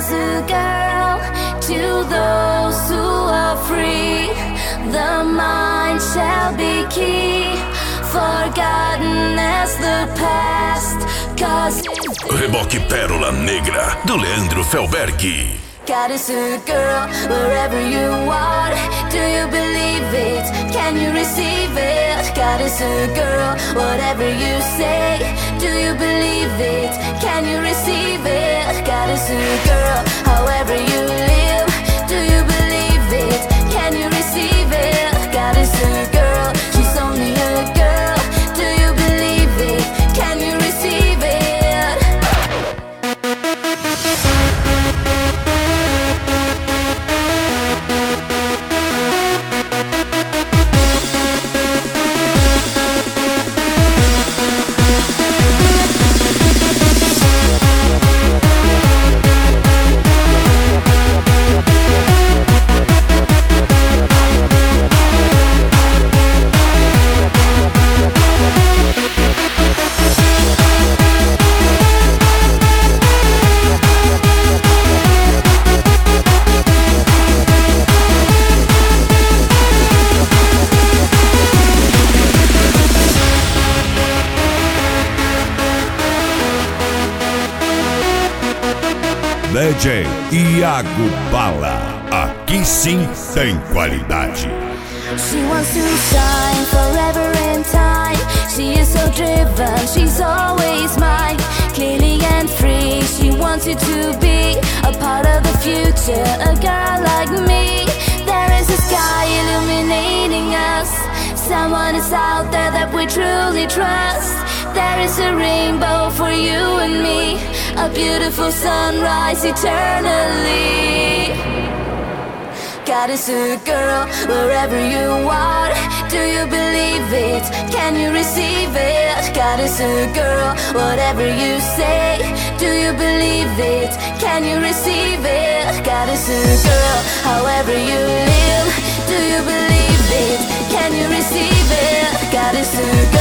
is a girl to those who are free. The mind shall be key, forgotten as the past. Cause Reboque Pérola Negra, do Leandro Felberg. God is a girl wherever you are. Do you believe it? Can you receive it? God is a girl, whatever you say. Do you believe it? Can you receive it? God is a girl, however you live. Do you believe it? Can you receive it? God is a girl, she's only a girl. Do you believe it? Can you receive it? DJ Iago Bala, aqui sim tem qualidade. She wants to shine forever in time. She is so driven, she's always mine. Clearly and free, she wants you to be a part of the future, a girl like me. There is a sky illuminating us. Someone is out there that we truly trust. There is a rainbow for you and me, a beautiful sunrise eternally. God is a girl wherever you are. Do you believe it? Can you receive it? God is a girl, whatever you say. Do you believe it? Can you receive it? God is a girl, however you live. Do you believe it? Can you receive it? God is a girl.